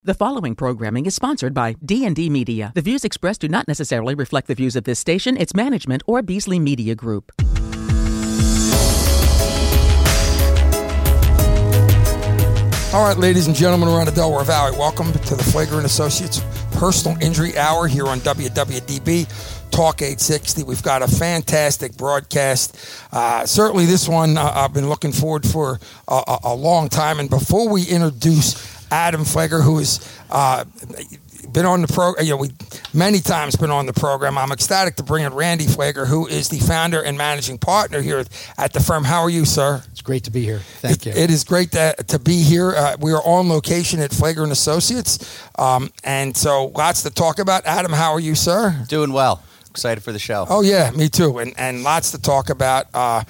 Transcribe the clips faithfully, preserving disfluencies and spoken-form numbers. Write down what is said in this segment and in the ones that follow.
The following programming is sponsored by D and D Media. The views expressed do not necessarily reflect the views of this station, its management, or Beasley Media Group. All right, ladies and gentlemen around the Delaware Valley, welcome to the Flager and Associates Personal Injury Hour here on W W D B Talk eight sixty. We've got a fantastic broadcast. Uh, certainly this one uh, I've been looking forward for a, a, a long time. And before we introduce Adam Flager, who has uh, been on the program, you know, we many times been on the program, I'm ecstatic to bring in Randy Flager, who is the founder and managing partner here at the firm. How are you, sir? It's great to be here. Thank it, you. It is great to, to be here. Uh, we are on location at Flager and Associates, um, and so lots to talk about. Adam, how are you, sir? Doing well. Excited for the show. Oh yeah, me too, and and lots to talk about. Uh,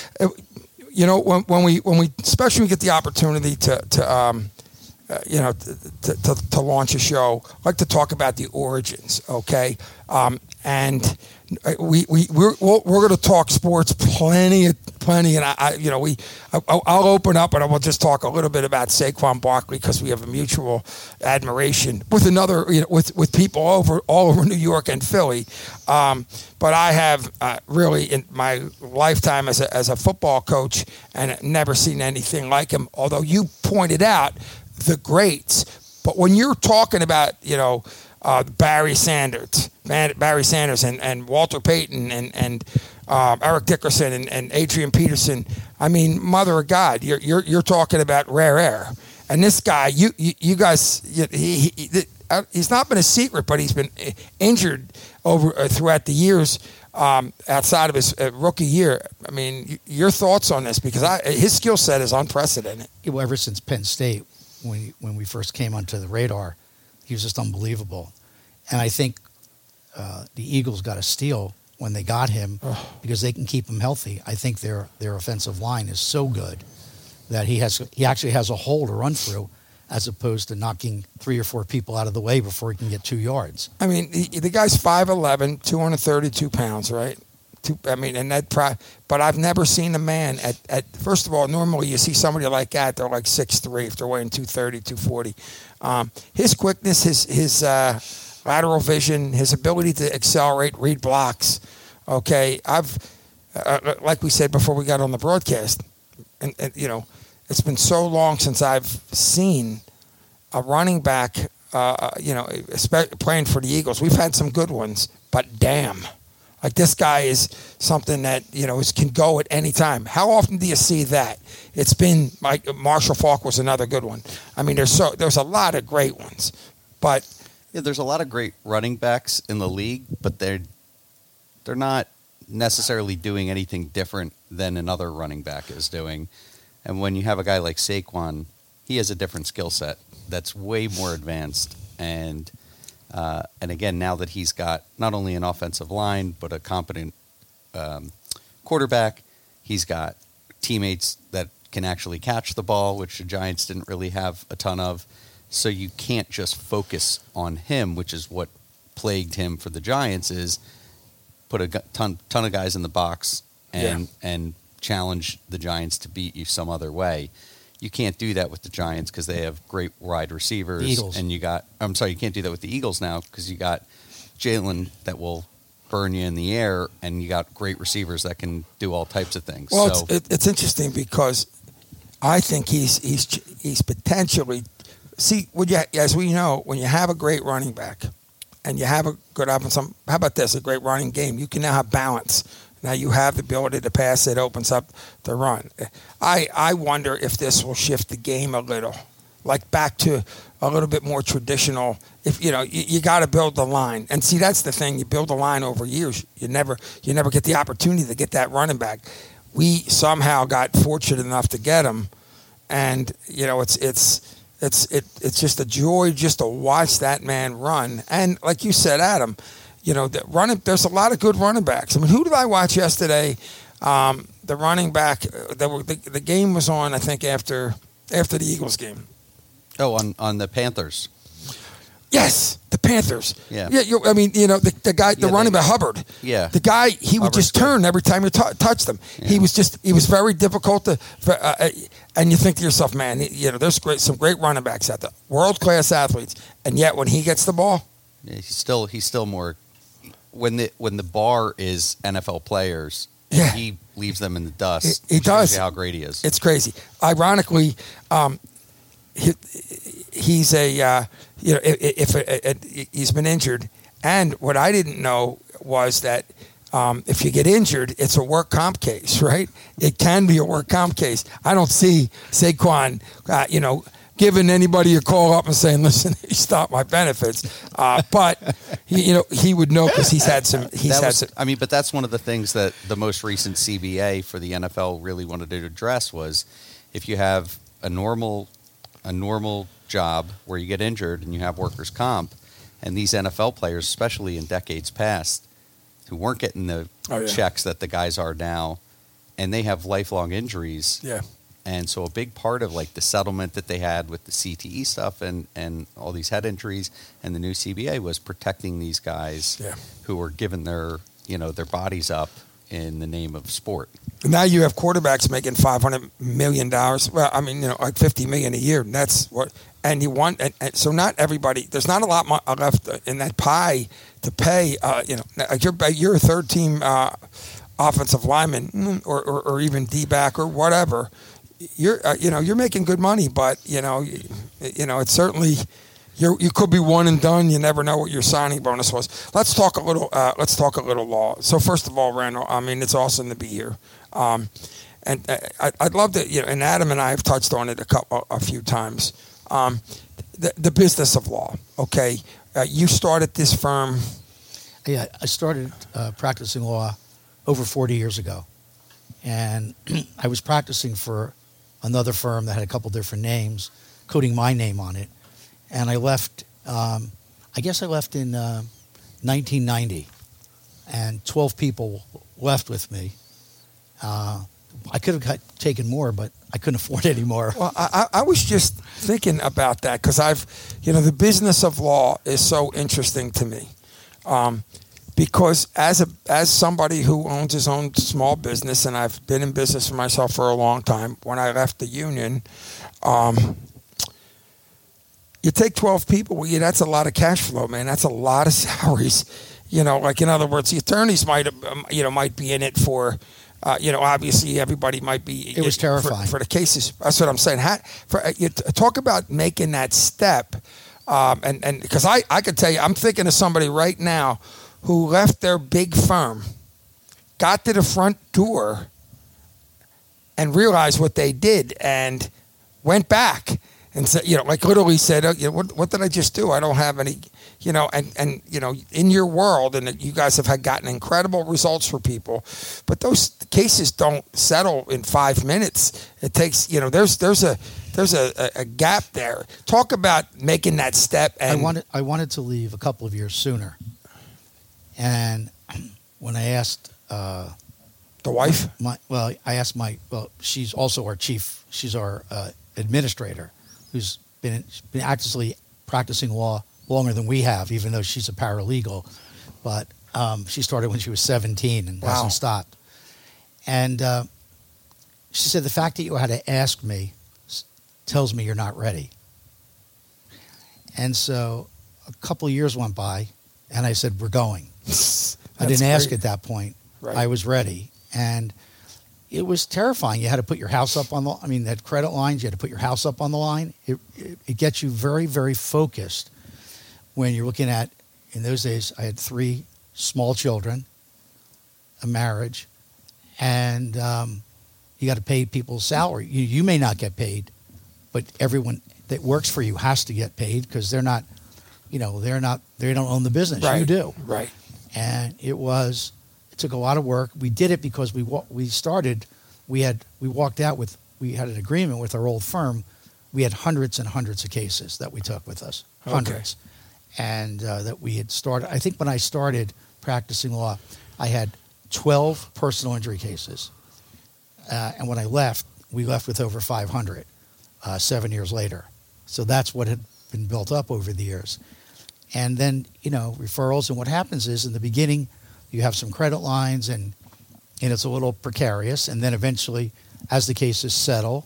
you know, when when we when we especially when we get the opportunity to to um, uh, you know to, to to launch a show, I like to talk about the origins. Okay, um, and we we we're we're going to talk sports plenty of plenty, and I, I you know we I, I'll open up and I will just talk a little bit about Saquon Barkley because we have a mutual admiration with another you know with with people over all over New York and Philly. Um, but I have uh, really in my lifetime as a as a football coach and never seen anything like him. Although you pointed out the greats, but when you're talking about you know. Uh, Barry Sanders, Barry Sanders, and, and Walter Payton, and and uh, Eric Dickerson, and, and Adrian Peterson. I mean, mother of God, you're you're you're talking about rare air. And this guy, you you, you guys, he, he he's not been a secret, but he's been injured over uh, throughout the years um, outside of his uh, rookie year. I mean, your thoughts on this because I, his skill set is unprecedented. Well, ever since Penn State, when when we first came onto the radar. He was just unbelievable. And I think uh, the Eagles got a steal when they got him oh. because they can keep him healthy. I think their their offensive line is so good that he has he actually has a hole to run through as opposed to knocking three or four people out of the way before he can get two yards. I mean, the, the guy's five eleven, two hundred thirty-two pounds, right? Two, I mean, and that. Pro, but I've never seen a man at, at, first of all, normally you see somebody like that, they're like six three if they're weighing two thirty, two forty. Um, his quickness, his his uh, lateral vision, his ability to accelerate, read blocks. Okay, I've uh, like we said before we got on the broadcast, and, and you know, it's been so long since I've seen a running back, uh, you know, playing for the Eagles. We've had some good ones, but damn. Like this guy is something that, you know, is, can go at any time. How often do you see that? It's been like Marshall Faulk was another good one. I mean, there's so there's a lot of great ones, but yeah, there's a lot of great running backs in the league, but they're they're not necessarily doing anything different than another running back is doing. And when you have a guy like Saquon, he has a different skill set that's way more advanced and. Uh, and again, now that he's got not only an offensive line, but a competent um, quarterback, he's got teammates that can actually catch the ball, which the Giants didn't really have a ton of. So you can't just focus on him, which is what plagued him for the Giants, is put a ton, ton of guys in the box and, yeah. and challenge the Giants to beat you some other way. You can't do that with the Giants because they have great wide receivers. The Eagles. And you got, I'm sorry, you can't do that with the Eagles now because you got Jalen that will burn you in the air, and you got great receivers that can do all types of things. Well, so, it's, it, it's interesting because I think he's he's he's potentially see. Would you, as we know, when you have a great running back and you have a good offense, how about this? A great running game. You can now have balance. Now you have the ability to pass. It opens up the run. I, I wonder if this will shift the game a little, like back to a little bit more traditional. If you know, you, you got to build the line, and see that's the thing. You build a line over years. You never you never get the opportunity to get that running back. We somehow got fortunate enough to get him, and you know it's it's it's it, it's just a joy just to watch that man run. And like you said, Adam. You know, the running. There's a lot of good running backs. I mean, who did I watch yesterday? Um, the running back. The, the, the game was on, I think, after after the Eagles game. Oh, on, on the Panthers. Yes, the Panthers. Yeah. Yeah. You, I mean, you know, the, the guy, the yeah, running back, Hubbard. Yeah. The guy, he would Hubbard's just good. turn every time you t- touched him. Yeah. He was just, he was very difficult to. Uh, And you think to yourself, man, you know, there's great, some great running backs out there, world-class athletes, and yet when he gets the ball, Yeah, he's still he's still more when the when the bar is N F L players. Yeah. He leaves them in the dust. He, he which shows does. you how great he is. It's crazy. Ironically, um, he, he's a uh, you know if, if a, a, he's been injured, and what I didn't know was that um, if you get injured, it's a work comp case, right? It can be a work comp case. I don't see Saquon, uh, you know. giving anybody a call up and saying, "Listen, you stopped my benefits," uh, but he, you know he would know because he's had some. He's That had was, some. I mean, but that's one of the things that the most recent C B A for the N F L really wanted to address was if you have a normal a normal job where you get injured and you have workers' comp, and these N F L players, especially in decades past, who weren't getting the Oh, yeah. checks that the guys are now, and they have lifelong injuries. Yeah. And so a big part of like the settlement that they had with the C T E stuff and, and all these head injuries and the new C B A was protecting these guys Yeah. who were giving their, you know, their bodies up in the name of sport. Now you have quarterbacks making five hundred million dollars. Well, I mean, you know, like fifty million dollars a year. And that's what, and you want, and, and so not everybody, there's not a lot mo- left in that pie to pay, uh, you know, like you're, you're a third team uh, offensive lineman or, or, or even D-back or whatever. You're, uh, you know, you're making good money, but you know, you, you know, it's certainly you. You could be one and done. You never know what your signing bonus was. Let's talk a little. Uh, let's talk a little law. So first of all, Randall, I mean, it's awesome to be here, um, and uh, I, I'd love to. You know, and Adam and I have touched on it a couple, a few times. Um, the, the business of law. Okay, uh, you started this firm. Yeah, I started uh, practicing law over forty years ago, and I was practicing for another firm that had a couple different names, including my name on it. And I left, um, I guess I left in uh, nineteen ninety, and twelve people left with me. Uh, I could have got, taken more, but I couldn't afford any more. Well, I, I was just thinking about that because I've, you know, the business of law is so interesting to me. Um, Because as a as somebody who owns his own small business, and I've been in business for myself for a long time, when I left the union, um, you take twelve people, well, yeah, that's a lot of cash flow, man. That's a lot of salaries. You know, like in other words, the attorneys might, um, you know, might be in it for, uh, you know, obviously everybody might be. It was terrifying for, for the cases. That's what I'm saying. How, for, uh, you t- talk about making that step, um, and and because I I could tell you, I'm thinking of somebody right now who left their big firm, got to the front door, and realized what they did, and went back and said, you know, like literally said, oh, you know, what, what did I just do? I don't have any, you know, and, and you know, in your world, and you guys have had gotten incredible results for people, but those cases don't settle in five minutes. It takes, you know, there's there's a there's a, a, a gap there. Talk about making that step. And I wanted I wanted to leave a couple of years sooner. And when I asked uh, the wife, my well, I asked my well, she's also our chief. She's our uh, administrator, who's been been actively practicing law longer than we have, even though she's a paralegal. But um, she started when she was seventeen and Wow. hasn't stopped. And uh, she said the fact that you had to ask me s- tells me you're not ready. And so a couple of years went by, and I said, "We're going." I didn't ask great. at that point. Right. I was ready. And it was terrifying. You had to put your house up on the, I mean, that credit lines, you had to put your house up on the line. It, it, it gets you very, very focused when you're looking at, in those days, I had three small children, a marriage, and um, you got to pay people's salary. You, you may not get paid, but everyone that works for you has to get paid because they're not, you know, they're not, they don't own the business. right, You do. right? And it was, it took a lot of work. We did it because we wa- we started, we had, we walked out with, we had an agreement with our old firm. We had hundreds and hundreds of cases that we took with us, Okay. hundreds. And uh, that we had started, I think when I started practicing law, I had twelve personal injury cases. Uh, and when I left, we left with over five hundred uh, seven years later. So that's what had been built up over the years. And then, you know, referrals. And what happens is in the beginning, you have some credit lines and, and it's a little precarious. And then eventually, as the cases settle,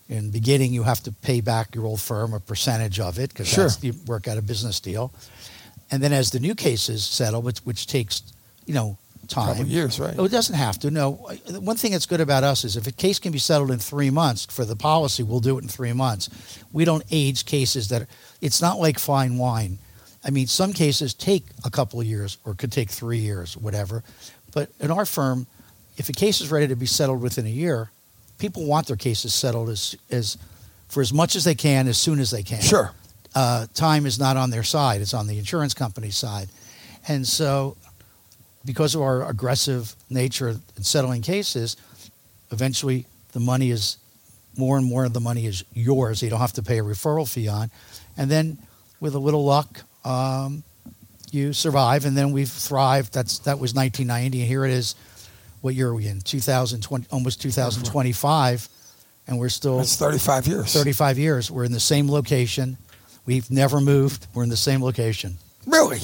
In the beginning, you have to pay back your old firm a percentage of it because Sure. you work out a business deal. And then as the new cases settle, which, which takes, you know, time. Couple years, right? Oh, it doesn't have to. No. One thing that's good about us is if a case can be settled in three months for the policy, we'll do it in three months. We don't age cases that are, it's not like fine wine. I mean, some cases take a couple of years or could take three years, whatever. But in our firm, if a case is ready to be settled within a year, people want their cases settled as, as for as much as they can, as soon as they can. Sure. Uh, time is not on their side. It's on the insurance company's side. And so because of our aggressive nature in settling cases, eventually the money is, more and more of the money is yours. You don't have to pay a referral fee on. And then with a little luck, um, you survive, and then we've thrived. That's That was nineteen ninety, and here it is. What year are we in? two thousand twenty, almost two thousand twenty-five, and we're still... That's thirty-five years. thirty-five years. We're in the same location. We've never moved. We're in the same location. Really?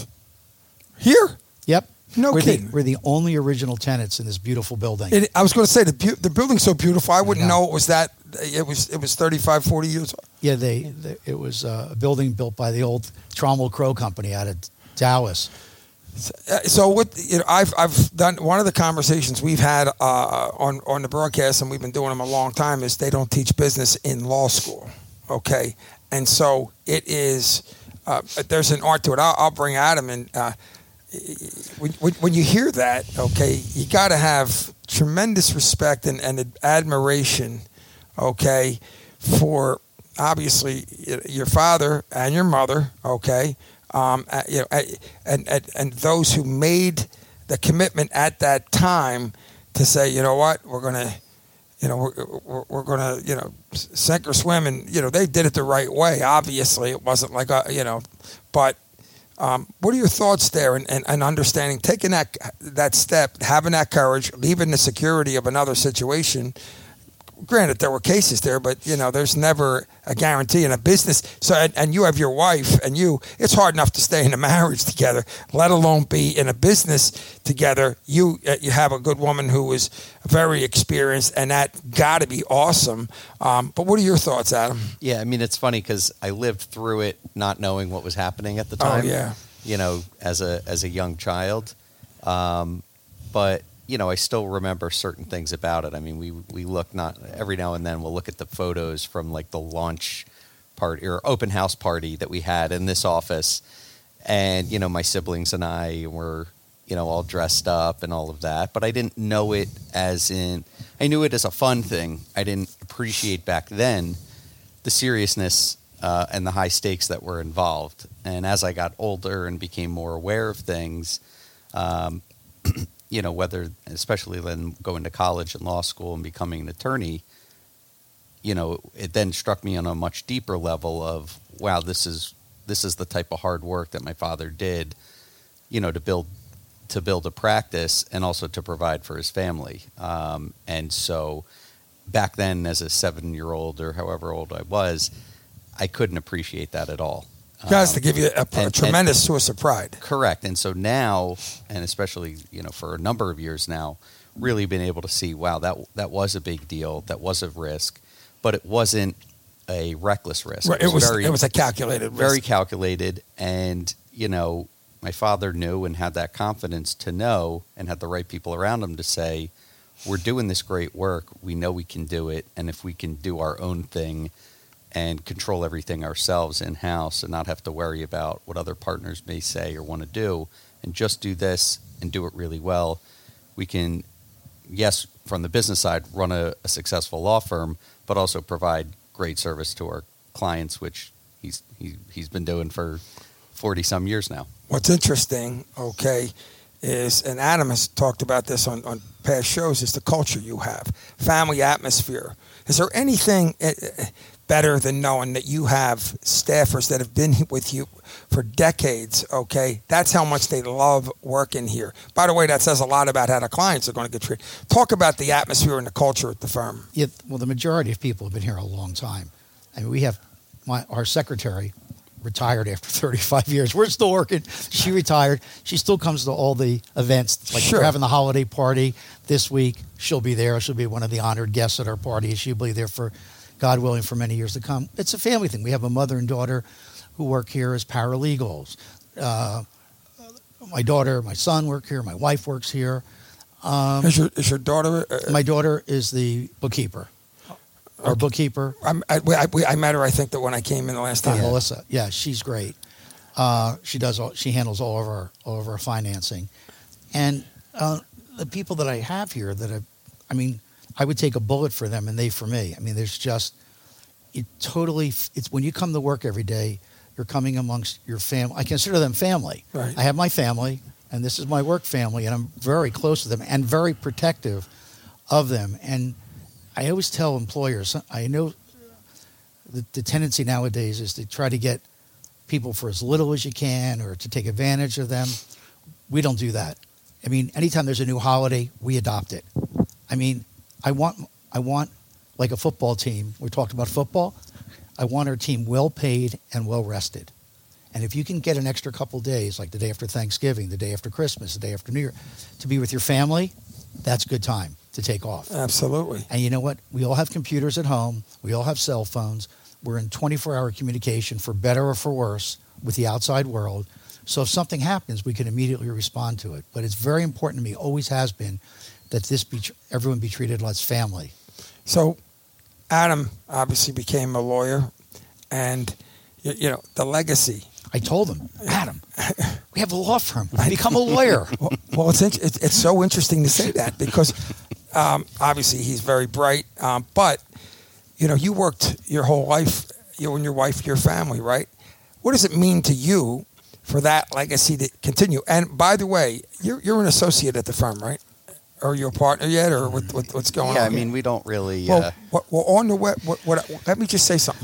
Here? Yep. No we're kidding. The, we're the only original tenants in this beautiful building. It, I was going to say, the bu- the building's so beautiful, I wouldn't know. know it was that, it was it was thirty-five, forty years old. Yeah, they, they it was uh, a building built by the old Trommel Crow Company out of Dallas. Uh, So what you know, I've I've done one of the conversations we've had uh, on on the broadcast, and we've been doing them a long time. Is they don't teach business in law school, okay? And so it is. Uh, there's an art to it. I'll, I'll bring Adam in. Uh, when, when when you hear that, okay, you got to have tremendous respect and, and admiration, okay, for obviously your father and your mother, okay. Um, uh, you know, uh, and, and and those who made the commitment at that time to say, you know what, we're gonna, you know, we're we're, we're gonna, you know, sink or swim, and you know, they did it the right way. Obviously, it wasn't like a, you know, but um, what are your thoughts there, and, and, and understanding taking that that step, having that courage, leaving the security of another situation. Granted, there were cases there, but you know, there's never a guarantee in a business. So, and, and you have your wife, and you, it's hard enough to stay in a marriage together, let alone be in a business together. You, uh, you have a good woman who is very experienced, and that got to be awesome. Um, but what are your thoughts, Adam? Yeah, I mean, it's funny because I lived through it, not knowing what was happening at the time. Oh yeah, you know, as a as a young child, um, but. You know, I still remember certain things about it. I mean, we we look not every now and then we'll look at the photos from like the launch party or open house party that we had in this office, and you know, my siblings and I were you know all dressed up and all of that. But I didn't know it as in I knew it as a fun thing. I didn't appreciate back then the seriousness uh, and the high stakes that were involved. And as I got older and became more aware of things. Um, you know, whether, especially then going to college and law school and becoming an attorney, you know, it then struck me on a much deeper level of, wow, this is, this is the type of hard work that my father did, you know, to build, to build a practice and also to provide for his family. Um, and so back then as a seven year old or however old I was, I couldn't appreciate that at all. guys, um, to give you a, a and, tremendous and, source of pride. Correct. And so now, and especially, you know, for a number of years now, really been able to see, wow, that that was a big deal. That was a risk, but it wasn't a reckless risk. Right. It was, very, it was a calculated risk. Very calculated. And, you know, my father knew and had that confidence to know and had the right people around him to say, we're doing this great work. We know we can do it. And if we can do our own thing and control everything ourselves in-house and not have to worry about what other partners may say or want to do, and just do this and do it really well, we can, yes, from the business side, run a, a successful law firm, but also provide great service to our clients, which he's he, he's been doing for forty-some years now. What's interesting, okay, is, and Adam has talked about this on, on past shows, is the culture you have, family atmosphere. Is there anything better than knowing that you have staffers that have been with you for decades, okay? That's how much they love working here. By the way, that says a lot about how the clients are going to get treated. Talk about the atmosphere and the culture at the firm. Yeah, well, the majority of people have been here a long time. I mean, we have my, our secretary retired after thirty-five years. We're still working. She retired. She still comes to all the events. Like Sure. we're having the holiday party this week. She'll be there. She'll be one of the honored guests at our party. She'll be there for, God willing, for many years to come. It's a family thing. We have a mother and daughter who work here as paralegals. Uh, my daughter, my son work here. My wife works here. Um, is, your, is your daughter? Uh, my daughter is the bookkeeper. Our okay. bookkeeper. I'm, I, I, I met her, I think, that when I came in the last time. Yeah. Melissa. Yeah, she's great. Uh, she does all. She handles all of our all of our financing, and uh, the people that I have here that I, I mean, I would take a bullet for them, and they for me. I mean, there's just it totally. It's when you come to work every day, you're coming amongst your family. I consider them family. Right. I have my family, and this is my work family, and I'm very close to them and very protective of them. And I always tell employers, I know the, the tendency nowadays is to try to get people for as little as you can or to take advantage of them. We don't do that. I mean, anytime there's a new holiday, we adopt it. I mean, I want, I want like a football team. We talked about football. I want our team well paid and well rested. And if you can get an extra couple days, like the day after Thanksgiving, the day after Christmas, the day after New Year, to be with your family, that's good time to take off. Absolutely. And you know what? We all have computers at home. We all have cell phones. We're in twenty-four hour communication, for better or for worse, with the outside world. So if something happens, we can immediately respond to it. But it's very important to me, always has been, that this be everyone be treated as family. So Adam obviously became a lawyer, and you, you know the legacy. I told him, Adam, we have a law firm. Become a lawyer. Well, well it's, it's it's so interesting to say that because um, obviously he's very bright, um, but you know you worked your whole life, you and your wife, your family, right? What does it mean to you for that legacy to continue? And by the way, you're you're an associate at the firm, right? Or you're a partner yet, or what, what, what's going yeah, on? Yeah, I mean, we don't really. Well, Uh, well, well on the web, what, what, let me just say something.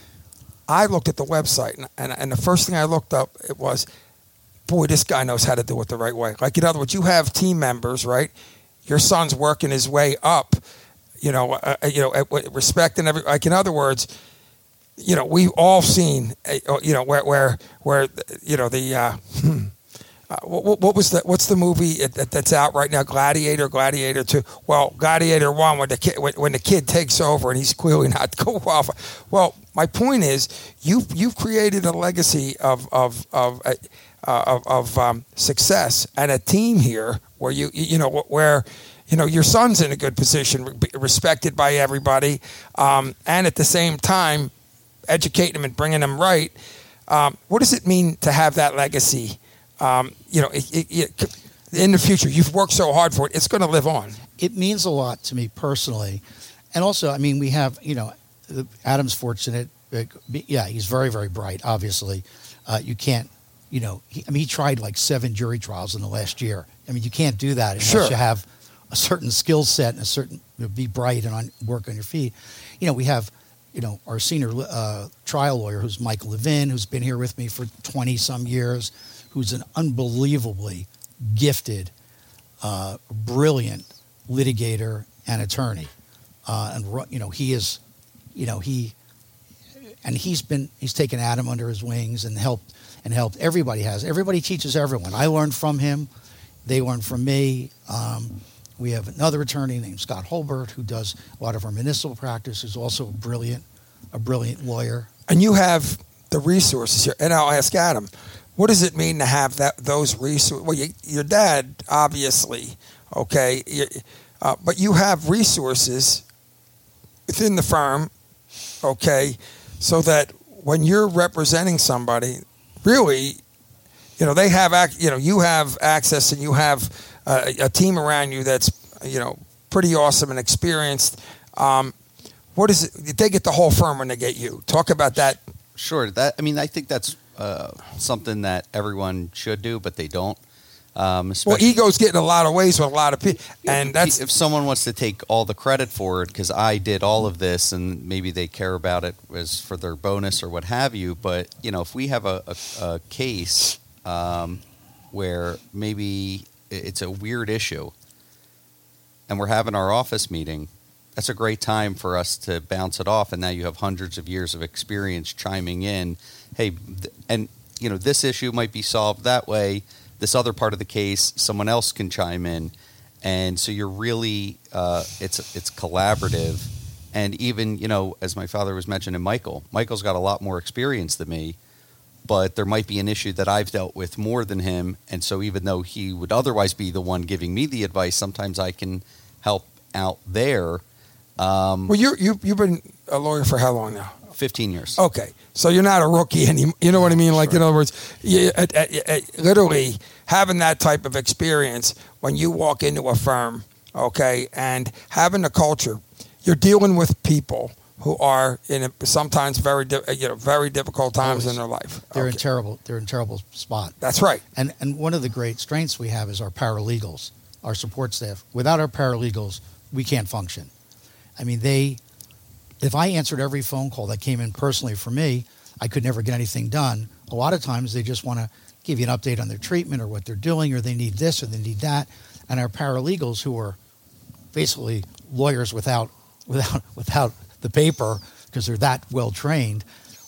I looked at the website, and, and and the first thing I looked up it was, boy, this guy knows how to do it the right way. Like in other words, you have team members, right? Your son's working his way up, you know, uh, you know, uh, respect and every. Like in other words, you know, we've all seen, uh, you know, where where where you know the. Uh, Uh, what, what was the what's the movie that, that's out right now? Gladiator, Gladiator Two. Well, Gladiator One, when the kid when, when the kid takes over and he's clearly not go off. Well, my point is, you you've created a legacy of of of uh, of, of um, success and a team here where you you know where you know your son's in a good position, respected by everybody, um, and at the same time, educating him and bringing him right. Um, what does it mean to have that legacy? Um, you know, it, it, it, in the future, you've worked so hard for it, it's going to live on. It means a lot to me personally. And also, I mean, we have, you know, Adam's fortunate. Yeah, he's very, very bright, obviously. Uh, you can't, you know, he, I mean, he tried like seven jury trials in the last year. I mean, you can't do that unless sure. you have a certain skill set and a certain, you know, be bright and on, work on your feet. You know, we have, you know, our senior uh, trial lawyer, who's Michael Levin, who's been here with me for twenty-some years, who's an unbelievably gifted, uh, brilliant litigator and attorney. Uh, and, you know, he is, you know, he, and he's been, he's taken Adam under his wings and helped, and helped. Everybody has. Everybody teaches everyone. I learned from him. They learned from me. Um, we have another attorney named Scott Holbert who does a lot of our municipal practice, who's also a brilliant, a brilliant lawyer. And you have the resources here. And I'll ask Adam, what does it mean to have that those resources? Well, you, your dad, obviously, okay, you, uh, but you have resources within the firm, okay, so that when you're representing somebody, really, you know, they have, ac- you know, you have access and you have uh, a team around you that's, you know, pretty awesome and experienced. Um, what is it? They get the whole firm when they get you. Talk about that. Sure. That I mean, I think that's uh, something that everyone should do, but they don't. Um, well, ego's getting a lot of ways with a lot of people, and that's if someone wants to take all the credit for it because I did all of this, and maybe they care about it as for their bonus or what have you. But you know, if we have a, a, a case um, where maybe it's a weird issue, and we're having our office meeting, that's a great time for us to bounce it off. And now you have hundreds of years of experience chiming in. Hey, th- and you know, this issue might be solved that way. This other part of the case, someone else can chime in, and so you're really uh, it's it's collaborative, And even, you know, as my father was mentioning, Michael, Michael's got a lot more experience than me, but there might be an issue that I've dealt with more than him. And so even though he would otherwise be the one giving me the advice, sometimes I can help out there. Um, well, you you you've been a lawyer for how long now? fifteen years. Okay, so you're not a rookie anymore. You know what I mean? Like, sure. In other words, you, uh, uh, uh, literally having that type of experience when you walk into a firm, okay, and having the culture, you're dealing with people who are in a, sometimes very di- you know very difficult times Always. in their life. They're okay. in terrible. They're in terrible spot. That's right. And and one of the great strengths we have is our paralegals, our support staff. Without our paralegals, we can't function. I mean, they. If I answered every phone call that came in personally for me, I could never get anything done. A lot of times they just want to give you an update on their treatment or what they're doing, or they need this or they need that. And our paralegals, who are basically lawyers without without without the paper, because they're that well trained,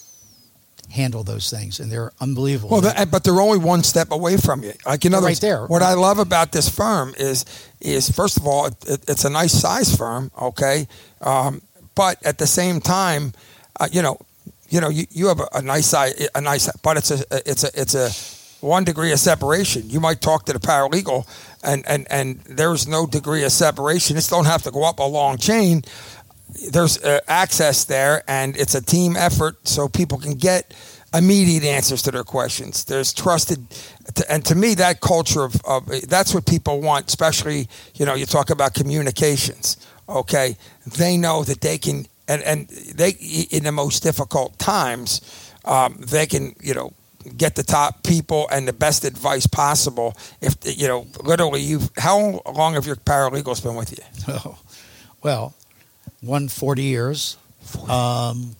handle those things, and they're unbelievable. Well, the, but they're only one step away from you. Like, in other right words, there. What I love about this firm is is first of all, it, it, it's a nice size firm, okay. Um, But at the same time, uh, you know, you know, you, you have a, a nice size, a nice, but it's a it's a it's a one degree of separation. You might talk to the paralegal, and and and there's no degree of separation. Just don't have to go up a long chain. There's uh, access there, and it's a team effort, so people can get immediate answers to their questions. There's trusted, and to me, that culture of, of that's what people want. Especially, you know, you talk about communications. Okay, they know that they can, and, and they in the most difficult times, um, they can, you know, get the top people and the best advice possible. If you know, literally, you, how long have your paralegals been with you? Oh, well, one forty years, um,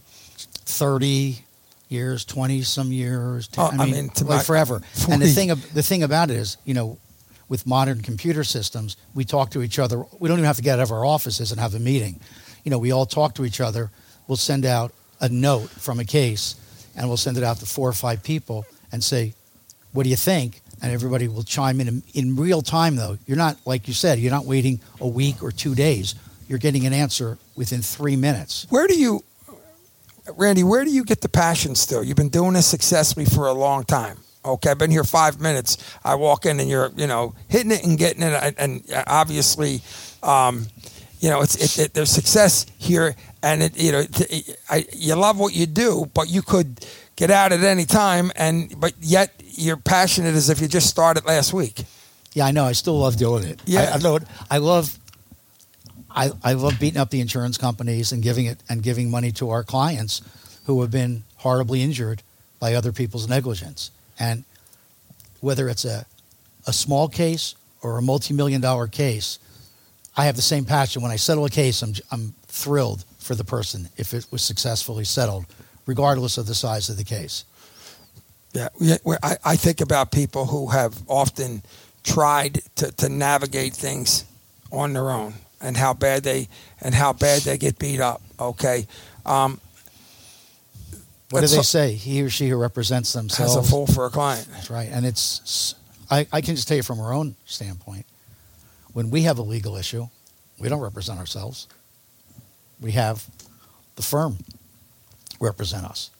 thirty years, twenty some years. ten, Oh, I mean, I mean to like my, forever. forty. And the thing, the thing about it is, you know, with modern computer systems, we talk to each other. We don't even have to get out of our offices and have a meeting. You know, we all talk to each other. We'll send out a note from a case, and we'll send it out to four or five people and say, what do you think? And everybody will chime in in real time, though. You're not, like you said, you're not waiting a week or two days. You're getting an answer within three minutes. Where do you, Randy, where do you get the passion still? You've been doing this successfully for a long time. Okay, I've been here five minutes. I walk in and you're, you know, hitting it and getting it, and, and obviously, um, you know, it's it, it, there's success here, and it, you know, it, I, you love what you do, but you could get out at any time, and but yet you're passionate as if you just started last week. Yeah, I know. I still love doing it. Yeah, I, I know it. I love. I I love beating up the insurance companies and giving it and giving money to our clients who have been horribly injured by other people's negligence. And whether it's a, a small case or a multi-million dollar case, I have the same passion. When I settle a case, I'm, I'm thrilled for the person if it was successfully settled, regardless of the size of the case. Yeah, I, I think about people who have often tried to, to navigate things on their own, and how bad they and how bad they get beat up. Okay. Um, What do they say? He or she who represents themselves has a fool for a client. That's right. And it's, I, I can just tell you from our own standpoint, when we have a legal issue, we don't represent ourselves. We have the firm represent us.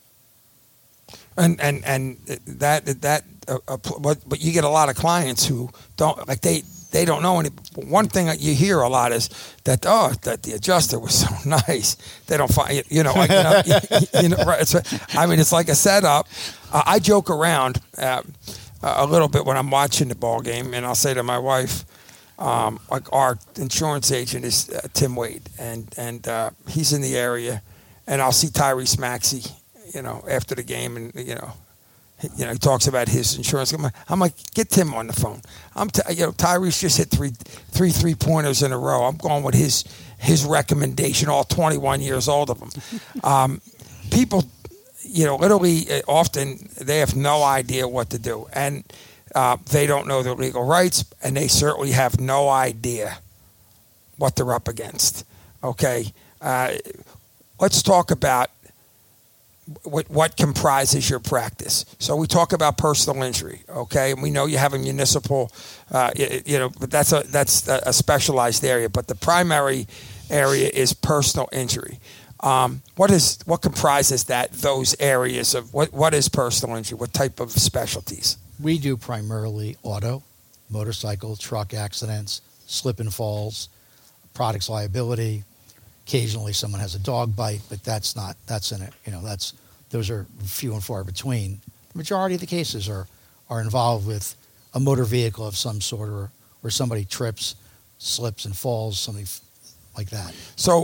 And and and that that uh, uh, but but you get a lot of clients who don't, like, they they don't know any. One thing that you hear a lot is that, oh, that the adjuster was so nice. They don't find, you know, like, you know, you, you know, right, it's, I mean, it's like a setup. Uh, I joke around uh, a little bit when I'm watching the ball game, and I'll say to my wife, um, like, our insurance agent is uh, Tim Wade, and and uh, he's in the area, and I'll see Tyrese Maxey, you know, after the game, and you know. You know, he talks about his insurance. I'm like, get Tim on the phone. I'm, t- you know, Tyrese just hit three, three three pointers in a row. I'm going with his his recommendation. All twenty-one years old of them. Um, people, you know, literally, often they have no idea what to do, and uh, they don't know their legal rights, and they certainly have no idea what they're up against. Okay, uh, let's talk about What, what comprises your practice. So we talk about personal injury, okay, and we know you have a municipal, uh, you, you know, but that's a that's a specialized area. But the primary area is personal injury. Um, what is what comprises that? Those areas of what what is personal injury? What type of specialties? We do primarily auto, motorcycle, truck accidents, slip and falls, products liability. Occasionally, someone has a dog bite, but that's not that's in it. You know, that's those are few and far between. The majority of the cases are are involved with a motor vehicle of some sort, or where somebody trips, slips and falls, something like that. So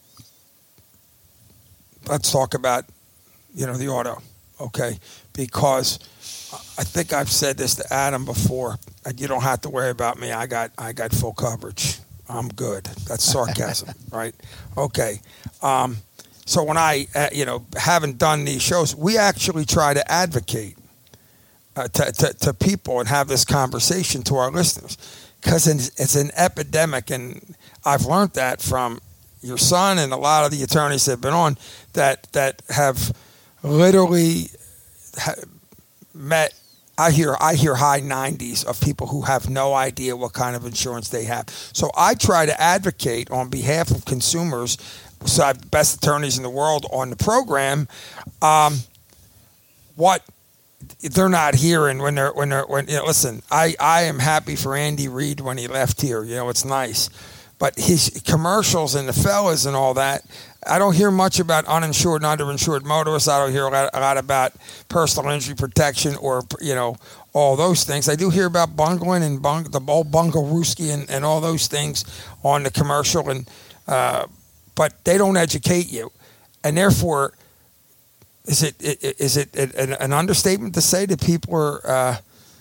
let's talk about, you know, the auto, okay? Because I think I've said this to Adam before, and you don't have to worry about me. I got I got full coverage. I'm good. That's sarcasm, right? Okay. Um, so when I, uh, you know, haven't done these shows, we actually try to advocate uh, to, to, to people and have this conversation to our listeners, because it's, it's an epidemic, and I've learned that from your son and a lot of the attorneys that have been on that that have literally ha- met. I hear I hear high nineties of people who have no idea what kind of insurance they have. So I try to advocate on behalf of consumers. So I have the best attorneys in the world on the program. Um, what they're not hearing when they're when they're when you know, listen. I, I am happy for Andy Reid when he left here. You know, it's nice, but his commercials and the fellas and all that. I don't hear much about uninsured and underinsured motorists. I don't hear a lot, a lot about personal injury protection or, you know, all those things. I do hear about bungling and bung, the old bungarooski and, and all those things on the commercial, and uh, but they don't educate you. And therefore, is it is it an understatement to say that people are uh,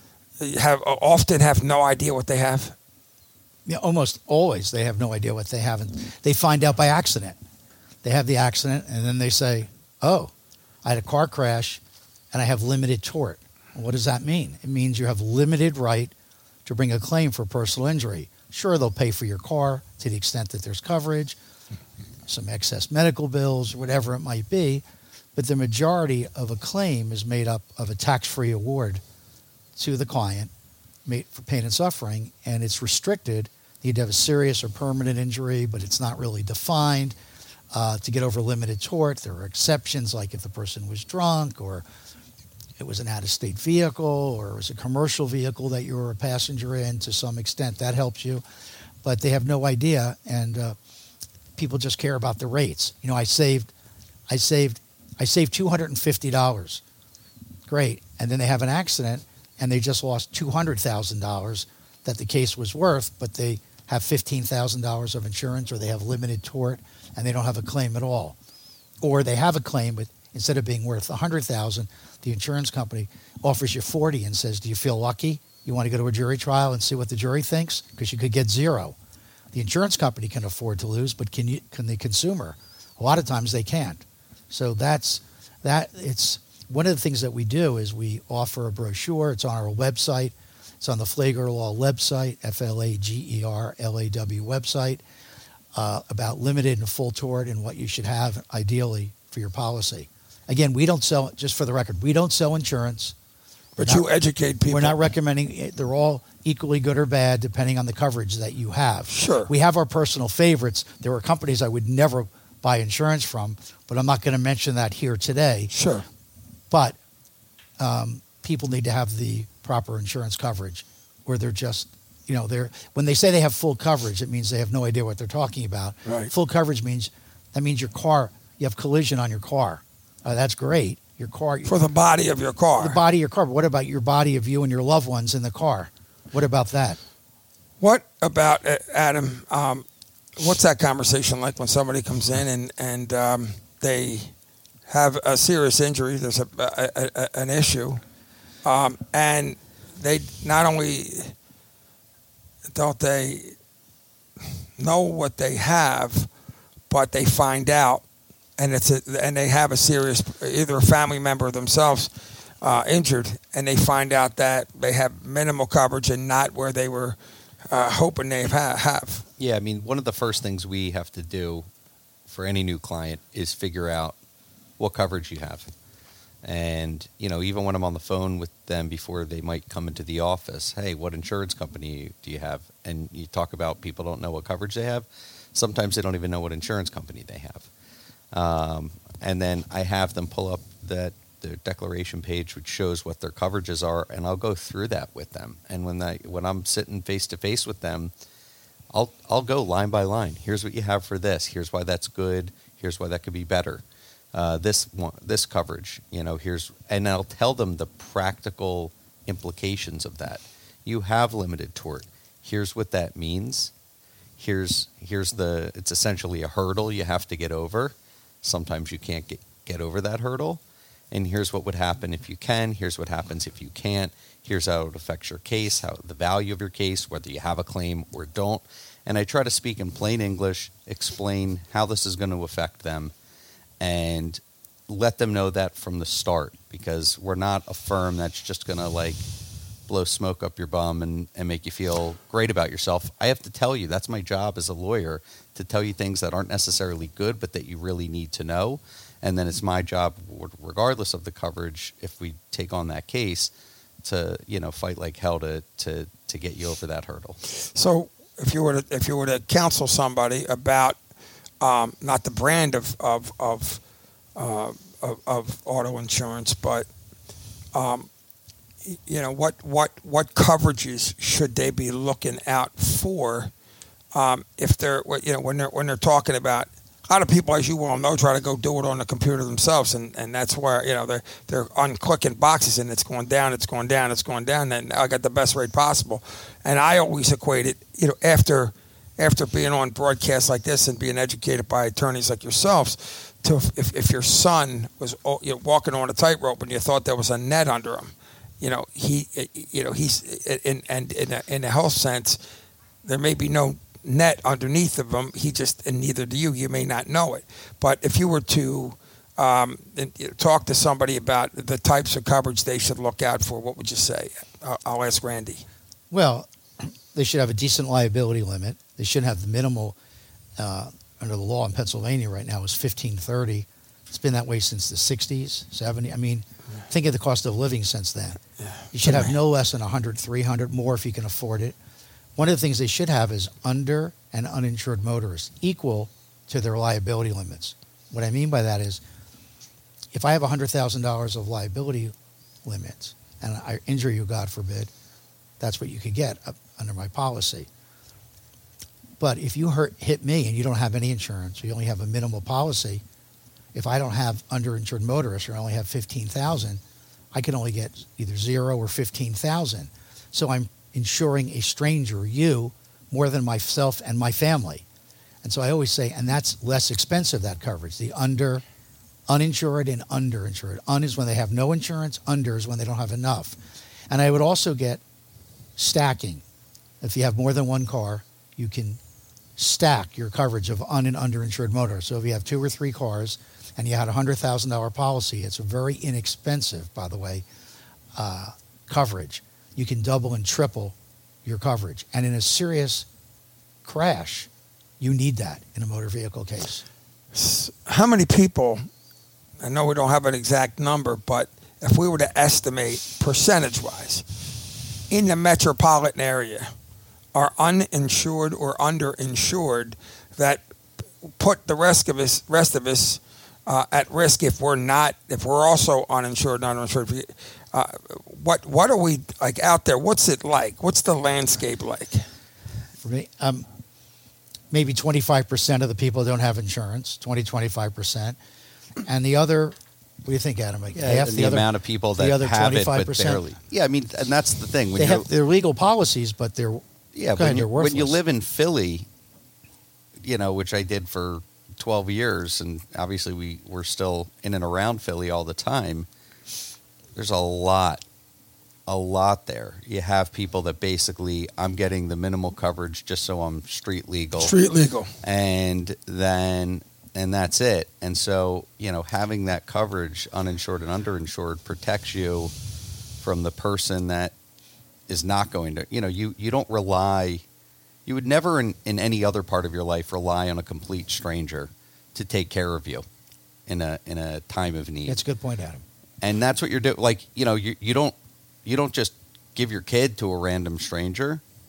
have often have no idea what they have? Yeah, almost always they have no idea what they have, and they find out by accident. They have the accident, and then they say, oh, I had a car crash, and I have limited tort. What does that mean? It means you have limited right to bring a claim for personal injury. Sure, they'll pay for your car to the extent that there's coverage, some excess medical bills, whatever it might be, but the majority of a claim is made up of a tax-free award to the client made for pain and suffering, and it's restricted. You'd have a serious or permanent injury, but it's not really defined. Uh, to get over limited tort, there are exceptions, like if the person was drunk, or it was an out-of-state vehicle, or it was a commercial vehicle that you were a passenger in. To some extent, that helps you. But they have no idea, and uh, people just care about the rates. You know, I saved, I saved, I saved two hundred fifty dollars. Great, and then they have an accident, and they just lost two hundred thousand dollars that the case was worth, but they have fifteen thousand dollars of insurance, or they have limited tort, and they don't have a claim at all. Or they have a claim, but instead of being worth one hundred thousand dollars, the insurance company offers you forty and says, do you feel lucky? You want to go to a jury trial and see what the jury thinks? Because you could get zero. The insurance company can afford to lose, but can you, can the consumer? A lot of times they can't. So that's that. It's one of the things that we do is we offer a brochure. It's on our website. It's on the Flager Law website, F L A G E R L A W website, uh, about limited and full tort and what you should have ideally for your policy. Again, we don't sell, just for the record, we don't sell insurance. But We're you not, educate people. We're not recommending it. They're all equally good or bad depending on the coverage that you have. Sure. We have our personal favorites. There are companies I would never buy insurance from, but I'm not going to mention that here today. Sure. But um, people need to have the proper insurance coverage, or they're just, you know, they're when they say they have full coverage, it means they have no idea what they're talking about. Right. Full coverage means that means your car, you have collision on your car. Uh, that's great. Your car For the body of your car. The body of your car. But what about your body of you and your loved ones in the car? What about that? What about, uh, Adam, um, what's that conversation like when somebody comes in and, and um, they have a serious injury, there's a, a, a an issue, um, and they not only don't they know what they have, but they find out, and it's a, and they have a serious, either a family member themselves uh, injured, and they find out that they have minimal coverage and not where they were uh, hoping they ha- have. Yeah, I mean, one of the first things we have to do for any new client is figure out what coverage you have. And, you know, even when I'm on the phone with them before they might come into the office, hey, what insurance company do you have? And you talk about people don't know what coverage they have. Sometimes they don't even know what insurance company they have. Um, and then I have them pull up that their declaration page, which shows what their coverages are, and I'll go through that with them. And when I when I'm sitting face to face with them, I'll I'll go line by line. Here's what you have for this. Here's why that's good. Here's why that could be better. Uh, this one, this coverage, you know, here's, and I'll tell them the practical implications of that. You have limited tort. Here's what that means. Here's here's the. It's essentially a hurdle you have to get over. Sometimes you can't get get over that hurdle. And here's what would happen if you can. Here's what happens if you can't. Here's how it affects your case, how the value of your case, whether you have a claim or don't. And I try to speak in plain English, explain how this is going to affect them, and let them know that from the start, because we're not a firm that's just going to like blow smoke up your bum and, and make you feel great about yourself. I have to tell you, that's my job as a lawyer, to tell you things that aren't necessarily good, but that you really need to know. And then it's my job, regardless of the coverage, if we take on that case, to, you know, fight like hell to, to, to get you over that hurdle. So if you were to, if you were to counsel somebody about um, not the brand of of of, uh, of of auto insurance, but um, you know, what what what coverages should they be looking out for um, if they're, you know, when they're when they're talking about. A lot of people, as you well know, try to go do it on the computer themselves, and, and that's where, you know, they're they're unclicking boxes, and it's going down, it's going down, it's going down, and I got the best rate possible. And I always equate it, you know, after after being on broadcasts like this and being educated by attorneys like yourselves, to if, if your son was, you know, walking on a tightrope and you thought there was a net under him, you know, he, you know, he's in and in a, in a health sense, there may be no net underneath of him. He just, and neither do you, you may not know it. But if you were to um, talk to somebody about the types of coverage they should look out for, what would you say? I'll, I'll ask Randy. Well, they should have a decent liability limit. They shouldn't have the minimal, uh, under the law in Pennsylvania right now is fifteen thirty. It's been that way since the sixties, seventies. I mean, yeah. Think of the cost of living since then. Yeah. You should have no less than one hundred, three hundred, more if you can afford it. One of the things they should have is under and uninsured motorists equal to their liability limits. What I mean by that is, if I have one hundred thousand dollars of liability limits and I injure you, God forbid, that's what you could get up under my policy. But if you hurt hit me and you don't have any insurance, or you only have a minimal policy, if I don't have underinsured motorists or I only have fifteen thousand dollars, I can only get either zero or fifteen thousand dollars. So I'm insuring a stranger, you, more than myself and my family. And so I always say, and that's less expensive, that coverage, the under, uninsured and underinsured. Un is when they have no insurance, under is when they don't have enough. And I would also get stacking. If you have more than one car, you can stack your coverage of un and underinsured motorists. So if you have two or three cars and you had a one hundred thousand dollars policy, it's a very inexpensive, by the way, uh, coverage. You can double and triple your coverage. And in a serious crash, you need that in a motor vehicle case. How many people, I know we don't have an exact number, but if we were to estimate percentage-wise, in the metropolitan area, are uninsured or underinsured that put the rest of us, rest of us uh, at risk if we're not, if we're also uninsured and underinsured? Uh, what what are we like out there? What's it like? What's the landscape like? For me, um, maybe twenty-five percent of the people don't have insurance, twenty, twenty-five percent. And the other, what do you think, Adam? Like yeah, half the, the other, amount of people that the other have it but twenty-five percent. barely. Yeah, I mean, and that's the thing. When they you're, have their legal policies, but they're, yeah, go ahead, when, you, they're worthless. when you live in Philly, you know, which I did for twelve years, and obviously we, we're still in and around Philly all the time, there's a lot, a lot there. You have people that basically, I'm getting the minimal coverage just so I'm street legal. Street legal. And then, and that's it. And so, you know, having that coverage, uninsured and underinsured, protects you from the person that is not going to, you know, you, you don't rely, you would never in, in any other part of your life rely on a complete stranger to take care of you in a in a time of need. That's a good point, Adam. And that's what you're doing. Like, you know, you you don't you don't just give your kid to a random stranger.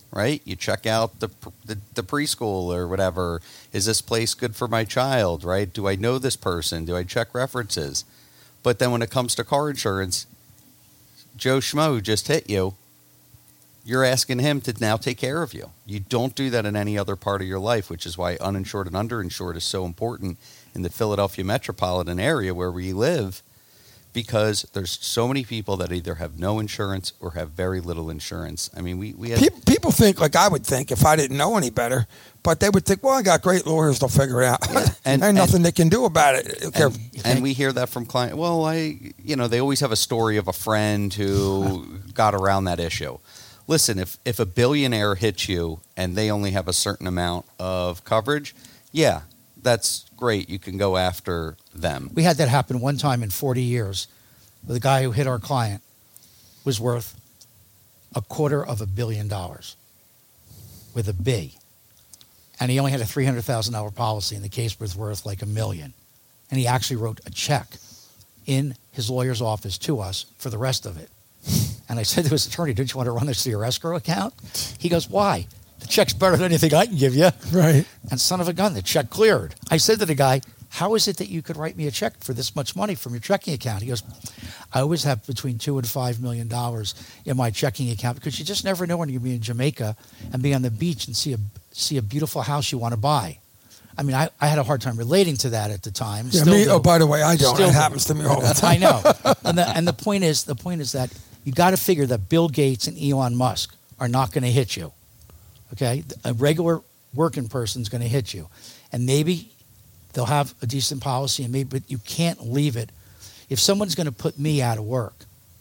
right? You check out the, the the preschool or whatever. Is this place good for my child, right? Do I know this person? Do I check references? But then when it comes to car insurance, Joe Schmo who just hit you, you're asking him to now take care of you. You don't do that in any other part of your life, which is why uninsured and underinsured is so important in the Philadelphia metropolitan area where we live, because there's so many people that either have no insurance or have very little insurance. I mean, we, we had... People, people think, like I would think, if I didn't know any better, but they would think, well, I got great lawyers, they'll figure it out. Yeah. And, Ain't nothing and, they can do about it. And, and we hear that from clients. Well, I, you know, they always have a story of a friend who got around that issue. Listen, if, if a billionaire hits you and they only have a certain amount of coverage, yeah, that's great. You can go after them. We had that happen one time in forty years. The guy who hit our client was worth a quarter of a billion dollars with a B. And he only had a three hundred thousand dollars policy, and the case was worth like a million. And he actually wrote a check in his lawyer's office to us for the rest of it. And I said to his attorney, don't you want to run this to your escrow account? He goes, why? The check's better than anything I can give you. Right. And son of a gun, the check cleared. I said to the guy, how is it that you could write me a check for this much money from your checking account? He goes, I always have between two and five million dollars in my checking account, because you just never know when you're going to be in Jamaica and be on the beach and see a see a beautiful house you want to buy. I mean, I, I had a hard time relating to that at the time. Yeah, Still me. do. Oh, by the way, I don't. Still it do. happens to me all the time. I know. And the and the point is, the point is that you got to figure that Bill Gates and Elon Musk are not going to hit you. Okay, a regular working person's going to hit you, and maybe they'll have a decent policy, and maybe, but you can't leave it. If someone's going to put me out of work,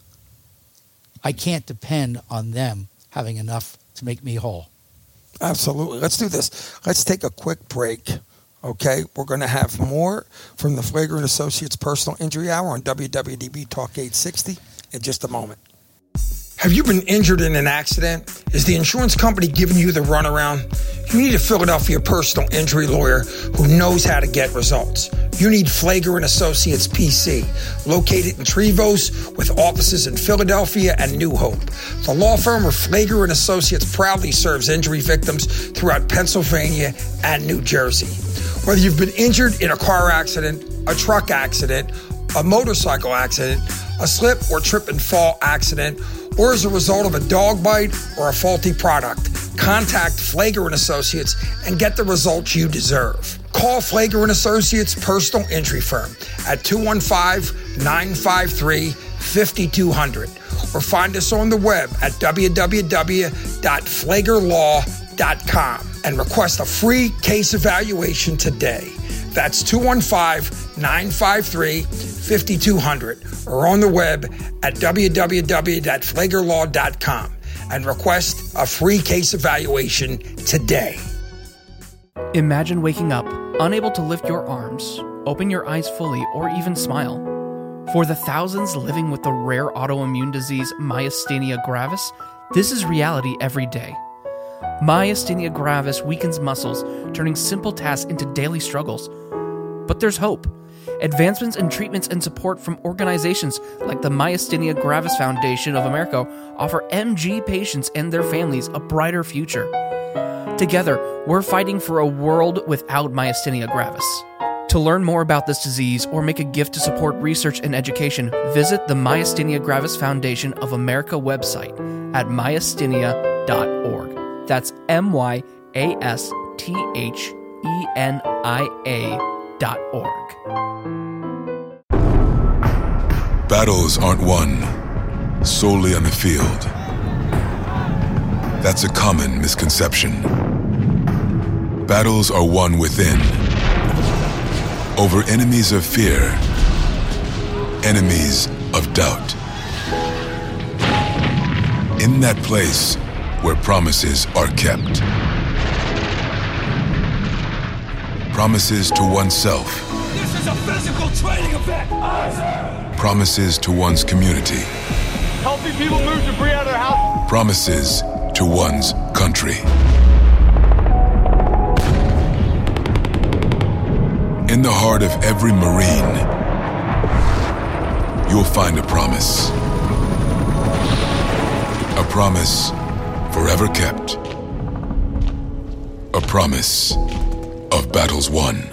I can't depend on them having enough to make me whole. Absolutely. Let's do this. Let's take a quick break. Okay, we're going to have more from the Pfleger and Associates Personal Injury Hour on W W D B Talk eight sixty in just a moment. Have you been injured in an accident? Is the insurance company giving you the runaround? You need a Philadelphia personal injury lawyer who knows how to get results. You need Pfleger and Associates P C, located in Trevose with offices in Philadelphia and New Hope. The law firm of Pfleger and Associates proudly serves injury victims throughout Pennsylvania and New Jersey. Whether you've been injured in a car accident, a truck accident, a motorcycle accident, a slip or trip and fall accident, or as a result of a dog bite or a faulty product, contact Pfleger and Associates and get the results you deserve. Call Pfleger and Associates Personal Injury Firm at two one five, nine five three, five two zero zero or find us on the web at w w w dot pfleger law dot com and request a free case evaluation today. That's two one five, nine five three, five two zero zero or on the web at w w w dot pfleger law dot com and request a free case evaluation today. Imagine waking up, unable to lift your arms, open your eyes fully, or even smile. For the thousands living with the rare autoimmune disease myasthenia gravis, this is reality every day. Myasthenia gravis weakens muscles, turning simple tasks into daily struggles. But there's hope. Advancements in treatments and support from organizations like the Myasthenia Gravis Foundation of America offer M G patients and their families a brighter future. Together, we're fighting for a world without myasthenia gravis. To learn more about this disease or make a gift to support research and education, visit the Myasthenia Gravis Foundation of America website at myasthenia dot org. That's M Y A S T H E N I A dot org. Battles aren't won solely on the field. That's a common misconception. Battles are won within, over enemies of fear, enemies of doubt. In that place where promises are kept. Promises to oneself. This is a physical training event! Promises to one's community. Helping people move debris out of their house. Promises to one's country. In the heart of every Marine, you'll find a promise. A promise forever kept. a promise of battles won.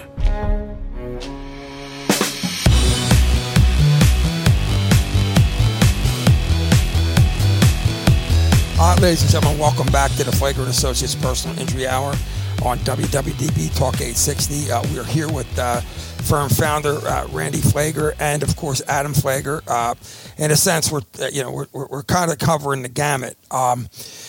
Uh, ladies and gentlemen, welcome back to the Flagrant Associates Personal Injury Hour on W W D B Talk eight sixty. Uh, we are here with uh, firm founder uh, Randy Pfleger and, of course, Adam Pfleger. Uh, in a sense, we're uh, you know we're we're, we're kind of covering the gamut. Um,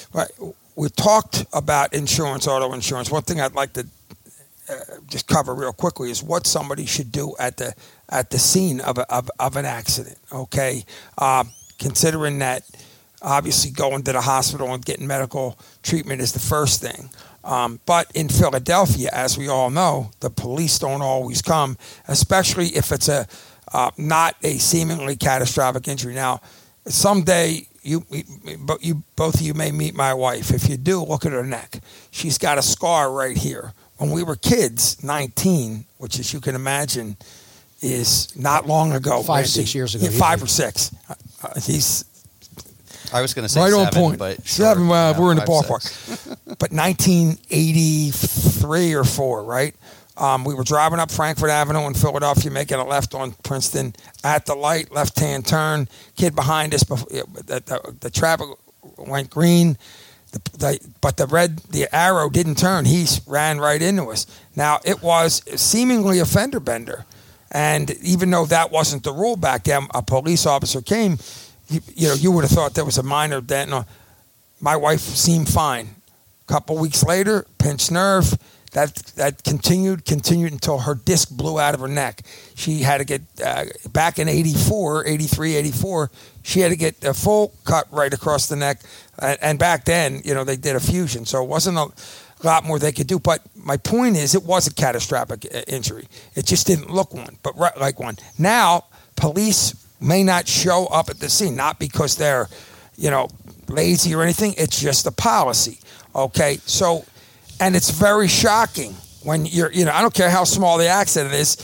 we talked about insurance, auto insurance. One thing I'd like to uh, just cover real quickly is what somebody should do at the at the scene of a, of, of an accident. Okay, uh, considering that. Obviously, going to the hospital and getting medical treatment is the first thing. Um, but in Philadelphia, as we all know, the police don't always come, especially if it's a uh, not a seemingly catastrophic injury. Now, someday, you, but you both of you may meet my wife. If you do, look at her neck. She's got a scar right here. When we were kids, nineteen, which as you can imagine, is not long ago. Five, Randy. six years ago. Yeah, five or six. Uh, he's... I was going to say right seven, on point. but seven. Well, yeah, we're in the five, ballpark. But nineteen eighty-three or four, right? Um, we were driving up Frankfurt Avenue in Philadelphia, making a left on Princeton. At the light, left-hand turn. Kid behind us. Before, the, the, the traffic went green, the, the, but the red, the arrow didn't turn. He ran right into us. Now it was seemingly a fender bender, and even though that wasn't the rule back then, a police officer came. You, you know, you would have thought there was a minor dent. No, my wife seemed fine. A couple weeks later, pinched nerve. That that continued, continued until her disc blew out of her neck. She had to get, uh, back in eighty-four, eighty-three, eighty-four, she had to get a full cut right across the neck. And, and back then, you know, they did a fusion. So it wasn't a lot more they could do. But my point is, it was a catastrophic injury. It just didn't look one, but right, like one. Now, police may not show up at the scene, not because they're, you know, lazy or anything. It's just a policy, okay? So, and it's very shocking when you're, you know, I don't care how small the accident is,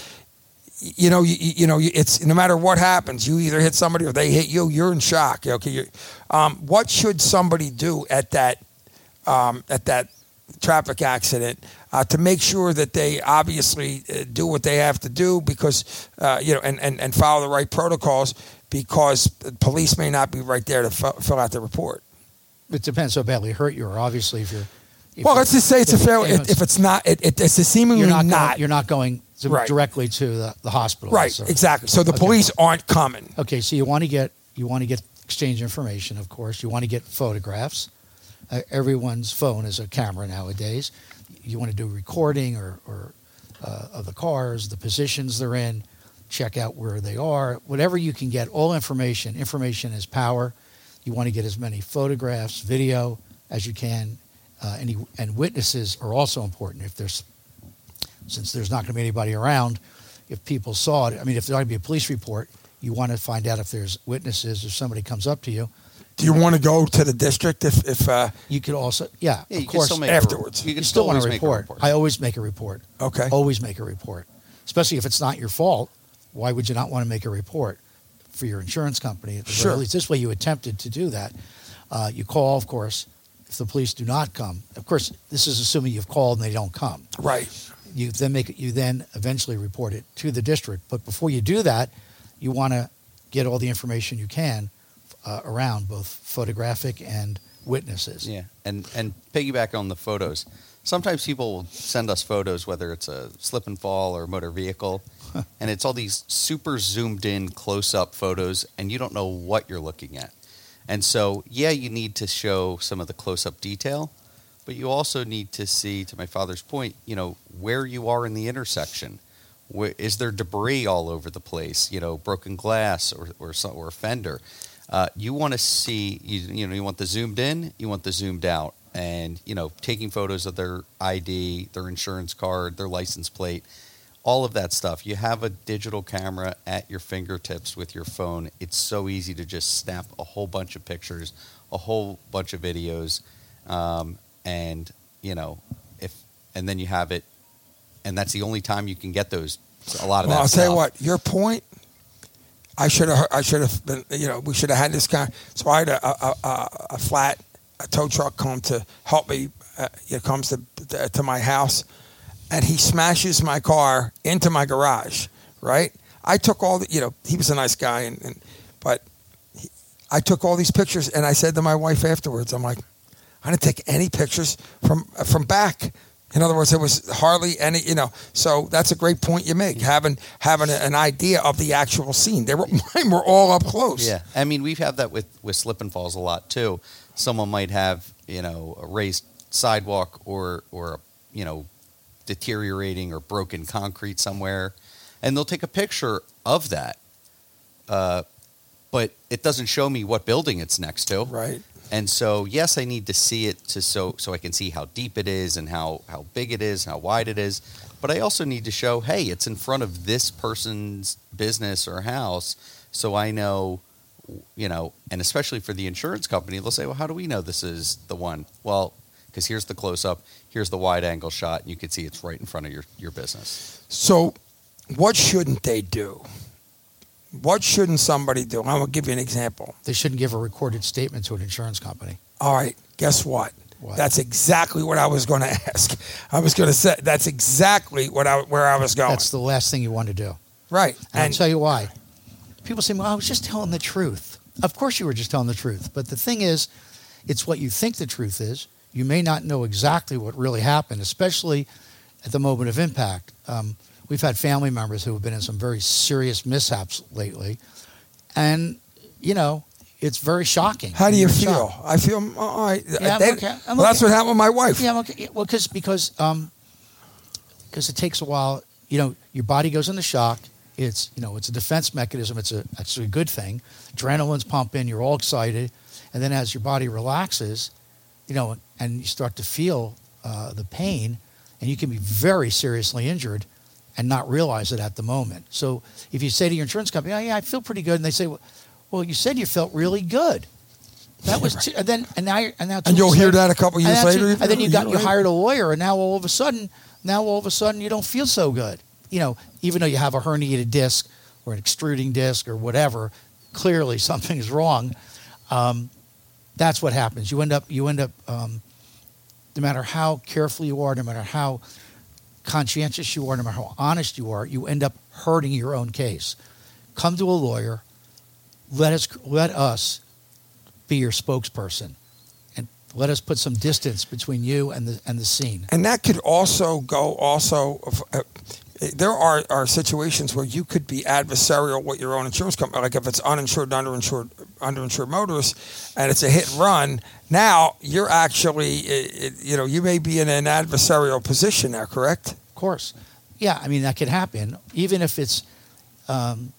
you know, you, you know, it's no matter what happens, you either hit somebody or they hit you, you're in shock, okay? You're, um, what should somebody do at that, um, at that traffic accident uh, to make sure that they obviously uh, do what they have to do because, uh, you know, and, and, and follow the right protocols because the police may not be right there to f- fill out the report? It depends how badly hurt you are. Obviously, if you're... If well, let's just say it's if, a fair... if, If, if it's not... It, it, it's a seemingly you're not... not Going, you're not going to, right. directly to the, the hospital. Right, so. exactly. So the Okay. police aren't coming. Okay, so you want to get... You want to get exchange information, of course. You want to get photographs. Uh, everyone's phone is a camera nowadays. You want to do recording or, or uh, of the cars, the positions they're in, check out where they are, whatever you can get, all information. Information is power. You want to get as many photographs, video as you can, uh, any, and witnesses are also important. If there's, since there's not going to be anybody around, if people saw it, I mean, if there's going to be a police report, you want to find out if there's witnesses, if somebody comes up to you. Do you want to go to the district if... if uh, You could also, yeah, Yeah, of you can course. still make afterwards. A, you can You still still want always to make a report. report. I always make a report. Okay. Always make a report. Especially if it's not your fault. Why would you not want to make a report for your insurance company? At the Sure. very least, this way you attempted to do that. Uh, you call, of course, if the police do not come. Of course, this is assuming you've called and they don't come. Right. You then make it, you then eventually report it to the district. But before you do that, you want to get all the information you can uh, around, both photographic and witnesses. Yeah, and and piggyback on the photos. Sometimes people will send us photos, whether it's a slip and fall or a motor vehicle, and it's all these super zoomed in close-up photos, and you don't know what you're looking at. And so, yeah, you need to show some of the close-up detail, but you also need to see, to my father's point, you know, where you are in the intersection. Where, is there debris all over the place? You know, broken glass or or, some, or a fender. Uh, you want to see, you, you know, you want the zoomed in, you want the zoomed out, and you know, taking photos of their I D, their insurance card, their license plate, all of that stuff. You have a digital camera at your fingertips with your phone. It's so easy to just snap a whole bunch of pictures, a whole bunch of videos, um, and you know, if and then you have it, and that's the only time you can get those. A lot of well, that I'll stuff. tell you what, your point. I should have. I should have been. You know, we should have had this guy. So I had a, a, a, a flat, a tow truck come to help me. Uh, it comes to to, to my house, and he smashes my car into my garage. Right? I took all the, you know, he was a nice guy, and, and but he, I took all these pictures, and I said to my wife afterwards, I'm like, I didn't take any pictures from from back. In other words, there was hardly any, you know. So that's a great point you make. Having having a, an idea of the actual scene. They were mine were all up close. Yeah, I mean we've had that with, with slip and falls a lot too. Someone might have, you know, a raised sidewalk or or you know, deteriorating or broken concrete somewhere, and they'll take a picture of that. Uh, but it doesn't show me what building it's next to. Right. And so, yes, I need to see it to so so I can see how deep it is and how, how big it is, how wide it is. But I also need to show, hey, it's in front of this person's business or house, so I know, you know, and especially for the insurance company, they'll say, well, how do we know this is the one? Well, because here's the close-up, here's the wide-angle shot, and you can see it's right in front of your, your business. So what shouldn't they do? What shouldn't somebody do? I'm going to give you an example. They shouldn't give a recorded statement to an insurance company. All right, guess what? What? That's exactly what I was going to ask. I was going to say that's exactly what I where I was going. That's the last thing you want to do. Right. And, And I'll tell you why. People say, well, I was just telling the truth. Of course you were just telling the truth. But the thing is, it's what you think the truth is. You may not know exactly what really happened, especially at the moment of impact. Um, we've had family members who have been in some very serious mishaps lately. And, you know, it's very shocking. how do you You're feel? shocked. I feel all right. Yeah, I'm They- okay. I'm well, that's okay. what happened with my wife. Yeah, I'm okay. Well, cause, because um, cause it takes a while. You know, your body goes into shock. It's, you know, it's a defense mechanism. It's a actually a good thing. Adrenaline's pumping. You're all excited. And then as your body relaxes, you know, and you start to feel uh, the pain, and you can be very seriously injured and not realize it at the moment. So if you say to your insurance company, oh, yeah, I feel pretty good. And they say, well, well you said you felt really good. That was, two, and then, and now, you're, and now, two And you'll weeks hear later- that a couple and years now two- later. And then you got, you Right. hired a lawyer, and now all of a sudden, now all of a sudden you don't feel so good. You know, even though you have a herniated disc or an extruding disc or whatever, clearly something is wrong. Um, that's what happens. You end up, you end up, um, no matter how careful you are, no matter how conscientious you are, no matter how honest you are, you end up hurting your own case. Come to a lawyer. Let us let us be your spokesperson, and let us put some distance between you and the and the scene. And that could also go also. Uh, there are, are situations where you could be adversarial with your own insurance company, like if it's uninsured, underinsured, underinsured motorists, and it's a hit and run. Now you're actually, it, it, you know, you may be in an adversarial position there. Correct? Of course, yeah. I mean that could happen, even if it's, um,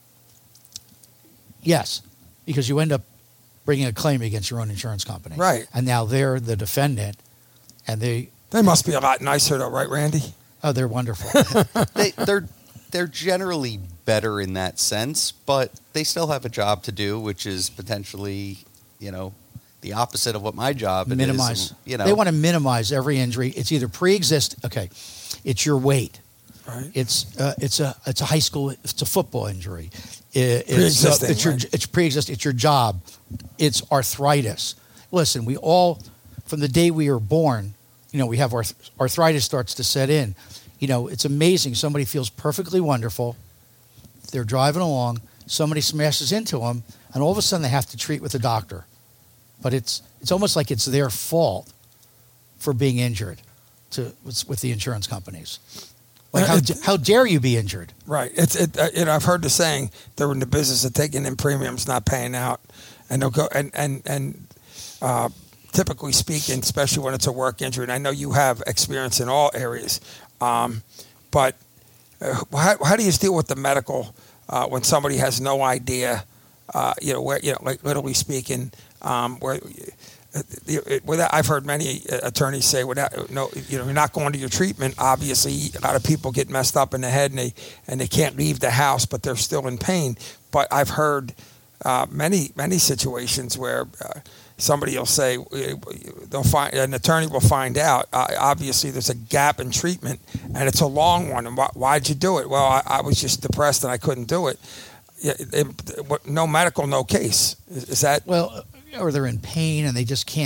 yes, because you end up bringing a claim against your own insurance company, Right. And now they're the defendant, and they They must be a lot nicer, though, right, Randy? oh they're wonderful. they, they're they're generally better in that sense, but they still have a job to do, which is potentially, you know, the opposite of what my job it minimize. is. You know, They want to minimize every injury. It's either pre-exist. Okay, it's your weight. Right. It's uh, it's a it's a high school. It's a football injury. It, it's uh, Pre-existing, it's your right. it's pre-existing. It's your job. It's arthritis. Listen, we all from the day we are born, you know, we have arth- arthritis starts to set in. You know, it's amazing. Somebody feels perfectly wonderful. They're driving along. Somebody smashes into them, and all of a sudden they have to treat with a doctor. But it's it's almost like it's their fault for being injured to with, with the insurance companies. Like how, It- how dare you be injured? Right. It's it. Uh, you know, I've heard the saying they're in the business of taking in premiums, not paying out, and they'll go and and and uh, typically speaking, especially when it's a work injury. And I know you have experience in all areas, um, but uh, how, how do you deal with the medical uh, when somebody has no idea? Uh, you know, where you know, like literally speaking, um, where. Without, I've heard many attorneys say, "Without, no, you know, you're not going to your treatment." Obviously, a lot of people get messed up in the head, and they and they can't leave the house, but they're still in pain. But I've heard uh, many many situations where uh, somebody will say they'll find an attorney will find out. Uh, obviously, there's a gap in treatment, and it's a long one. And why, why'd you do it? Well, I, I was just depressed and I couldn't do it. Yeah, it, no medical, no case. Is, is that Well, or they're in pain and they just can't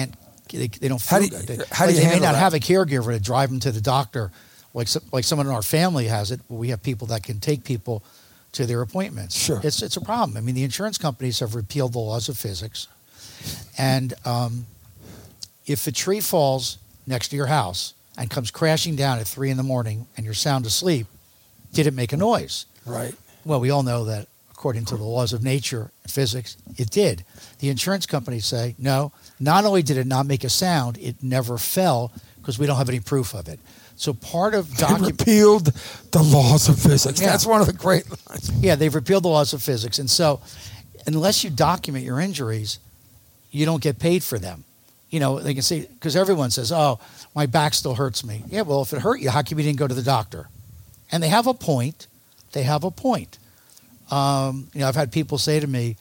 they, they don't feel How do you- good. They, how do like you they may handle not that? have a caregiver to drive them to the doctor, like so, like someone in our family has it. Well, we have people that can take people to their appointments. Sure. It's it's a problem. I mean, the insurance companies have repealed the laws of physics, and um, if a tree falls next to your house and comes crashing down at three in the morning and you're sound asleep, did it make a noise? Right. Well, we all know that according to the laws of nature and physics, it did. The insurance companies say, no, not only did it not make a sound, it never fell because we don't have any proof of it. So part of They document, repealed the laws of physics. Yeah. That's one of the great lines. yeah, they've repealed the laws of physics, and so unless you document your injuries, you don't get paid for them. You know, they can say, because everyone says, oh, my back still hurts me. Yeah, well, if it hurt you, how come you didn't go to the doctor? And they have a point. They have a point. Um, you know, I've had people say to me,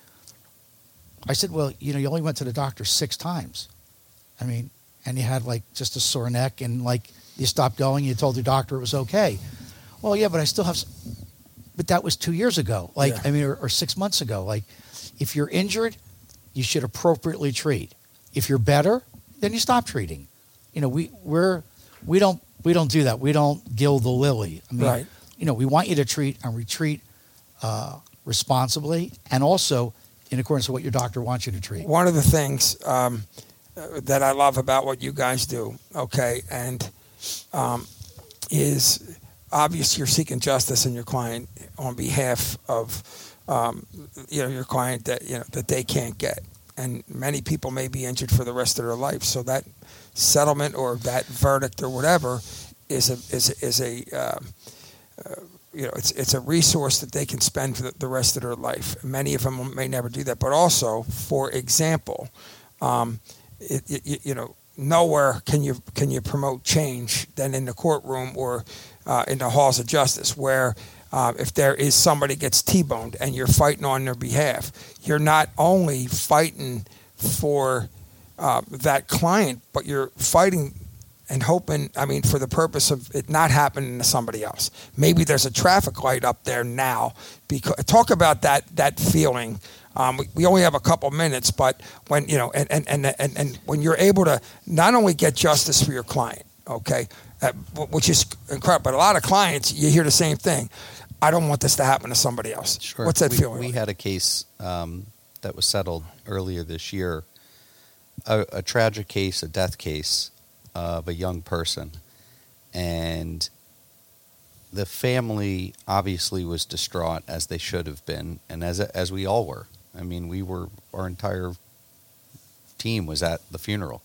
I said, well, you know, you only went to the doctor six times. I mean, and you had like just a sore neck and like you stopped going, you told your doctor it was okay. Well, yeah, but I still have, s- but that was two years ago. Like, Yeah. I mean, or, or six months ago. Like, if you're injured, you should appropriately treat. If you're better, then you stop treating. You know, we, we're, we don't, we don't do that. We don't gild the lily. I mean, Right. you know, we want you to treat and retreat uh, responsibly and also in accordance with what your doctor wants you to treat. One of the things um, uh, that I love about what you guys do, okay, and um, is obvious you're seeking justice in your client on behalf of um, you know your client that you know that they can't get, and many people may be injured for the rest of their life. So that settlement or that verdict or whatever is a is a, is a uh, uh, you know it's it's a resource that they can spend for the, the rest of their life. Many of them may never do that, but also, for example, um, it, it, you know. Nowhere can you can you promote change than in the courtroom or uh, in the halls of justice, where uh, if there is somebody gets T-boned and you're fighting on their behalf, you're not only fighting for uh, that client, but you're fighting and hoping, I mean, for the purpose of it not happening to somebody else. Maybe there's a traffic light up there now. Because talk about that that feeling. Um, we, we only have a couple minutes, but when you know, and, and, and, and, and when you're able to not only get justice for your client, okay, uh, which is incredible, but a lot of clients, you hear the same thing. I don't want this to happen to somebody else. Sure. What's that we, feeling? We like? had a case um, that was settled earlier this year, a, a tragic case, a death case of a young person, and the family obviously was distraught, as they should have been, and as as we all were. I mean, we were, our entire team was at the funeral.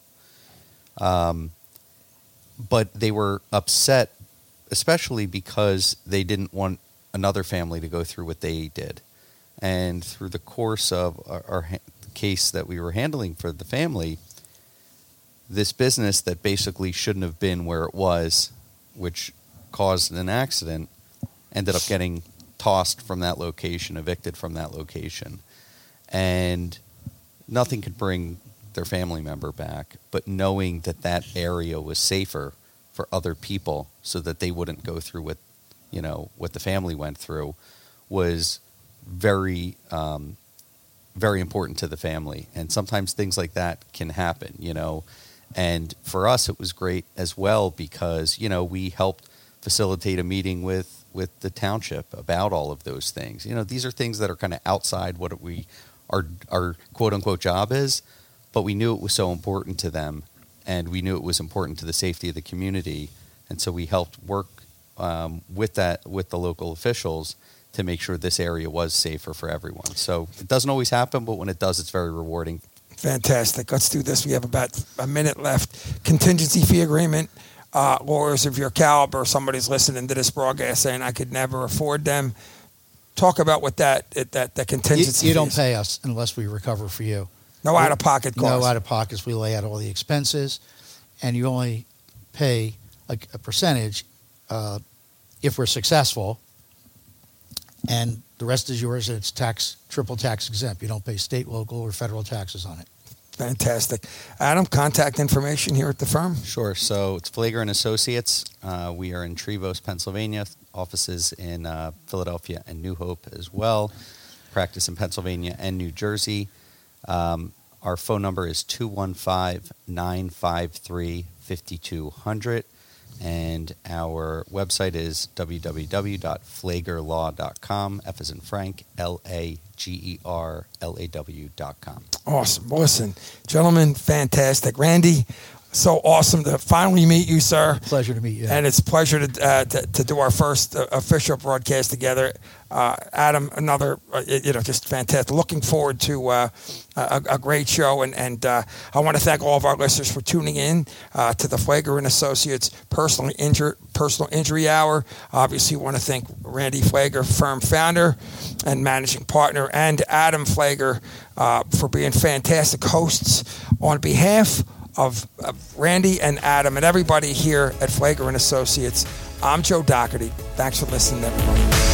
Um, but they were upset, especially because they didn't want another family to go through what they did. And through the course of our, our ha- case that we were handling for the family, this business that basically shouldn't have been where it was, which caused an accident, ended up getting tossed from that location, evicted from that location. And nothing could bring their family member back, but knowing that that area was safer for other people so that they wouldn't go through what, you know, what the family went through was very, um, very important to the family. And sometimes things like that can happen, you know. And for us, it was great as well because, you know, we helped facilitate a meeting with, with the township about all of those things. You know, these are things that are kind of outside what we our our quote unquote job is, but we knew it was so important to them, and we knew it was important to the safety of the community, and so we helped work um, with that with the local officials to make sure this area was safer for everyone. So it doesn't always happen, but when it does, it's very rewarding. Fantastic. Let's do this. We have about a minute left. Contingency fee agreement. Uh, lawyers of your caliber, somebody's listening to this broadcast saying I could never afford them. Talk about what that that that You, contingency. you don't fees. pay us unless we recover for you. No out of pocket costs. No out of pockets. We lay out all the expenses, and you only pay a, a percentage uh, if we're successful, and the rest is yours. And it's tax triple tax exempt. You don't pay state, local, or federal taxes on it. Fantastic. Adam, contact information here at the firm. Sure. So it's Flager and Associates. Uh, we are in Trevose, Pennsylvania. Offices in uh, Philadelphia and New Hope as well. Practice in Pennsylvania and New Jersey. Um, Our phone number is two one five, nine five three, five two zero zero. And our website is w w w dot flager law dot com. F as in Frank, L A G E R L A W dot com. Awesome. Listen, gentlemen, fantastic. Randy, so awesome to finally meet you, sir. Pleasure to meet you. And it's a pleasure to, uh, to, to do our first uh, official broadcast together. Uh, Adam, another, uh, you know, just fantastic. Looking forward to uh, a, a great show. And, and uh, I want to thank all of our listeners for tuning in uh, to the Flager and Associates Personal, Injur- Personal Injury Hour. Obviously, want to thank Randy Flager, firm founder and managing partner, and Adam Flager uh, for being fantastic hosts. On behalf of, of Randy and Adam and everybody here at Flager and Associates, I'm Joe Doherty. Thanks for listening, everybody.